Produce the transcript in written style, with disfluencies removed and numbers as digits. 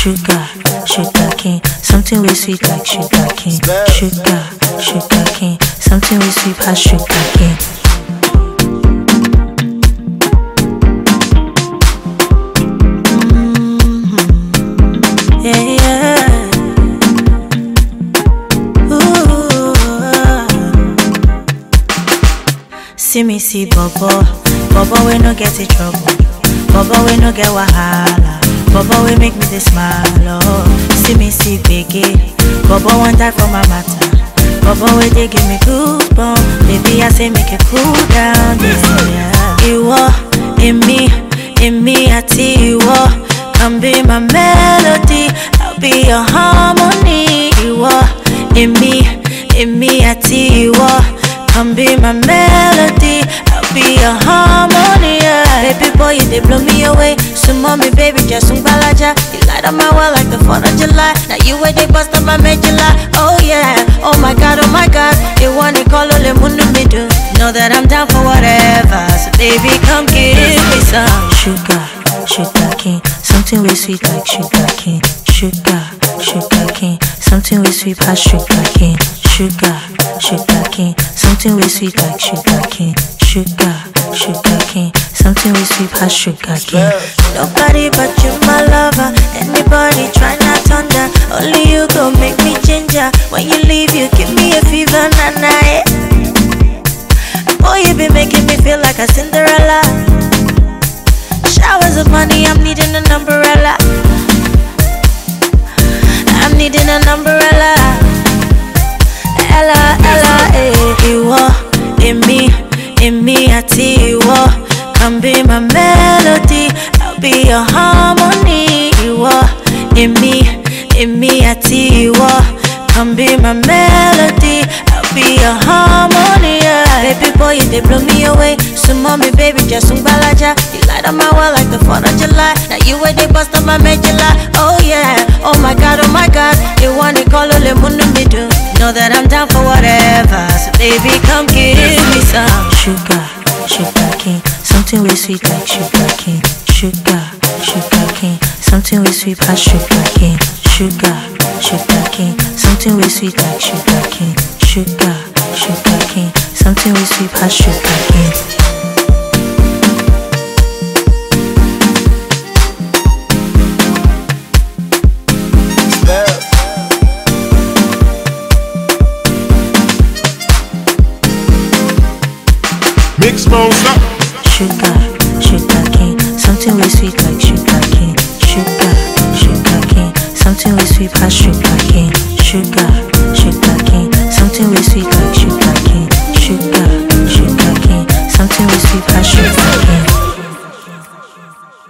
sugar, sugar cane, something way sweet like sugar cane. Sugar, sugar cane, something way sweet as sugar cane. Yeah, yeah. Ooh. See me see Bobo, Bobo we no get in trouble, Bobo we no get wahala, Bobo we make me dey smile. Oh, see me see Biggie, Bobo one die for my matter, Bobo we dey give me goosebumps. Baby I say make it cool down, yeah. Iwo, in me, ati iwo. Come be my melody, I'll be your harmony. Iwo, in me, ati iwo. Come be my melody, I'll be your harmony. Yeah. Baby boy, you they blow me away. So mommy, baby, just sung balaja. You light up my world like the 4th of July. Now you where they bust up my medulla. Oh yeah, oh my god, you wanna call ole munu me do. Know that I'm down for whatever. So baby, come give me some sugar, sugar cane, something way sweet like sugar cane. Sugar, sugar cane, something way sweet as sugar cane. Sugar, sugar cane, something way sweet like sugar cane. Sugar, sugar cane, something way sweet as sugar cane. Nobody but you, my lover. Anybody try not under. Only you go make me ginger. When you leave, you give me a fever, nana. Boy, you be making me feel like a Cinderella. Showers of money, I'm needing an umbrella. I'm needing an umbrella. Ella, Ella, Iwo, in me, ati Iwo. Come be my melody, I'll be your harmony. Iwo, in me, ati Iwo. Come be my melody, I'll be your harmony. Yeah. Baby boy, you they blow me away. So mommy, baby, just sung balaja. You light up my world like the 4th of July. Now you where they bust up my medulla. Oh yeah, oh my god, you wanna call ole munu me do. Know that I'm down for whatever. So baby, come give me some sugar, sugar cane, something way sweet like sugar cane. Sugar, sugar cane, something way sweet as sugar cane. Sugar, sugar cane, something way sweet like sugar cane. Sugar, sugar cane, something way sweet as sugar cane. Mix monster. Sugar, sugar cane, something way sweet like sugar cane. Sugar, sugar cane, something way sweet as sugar cane. Sugar, sugar cane, something way sweet like sugar cane.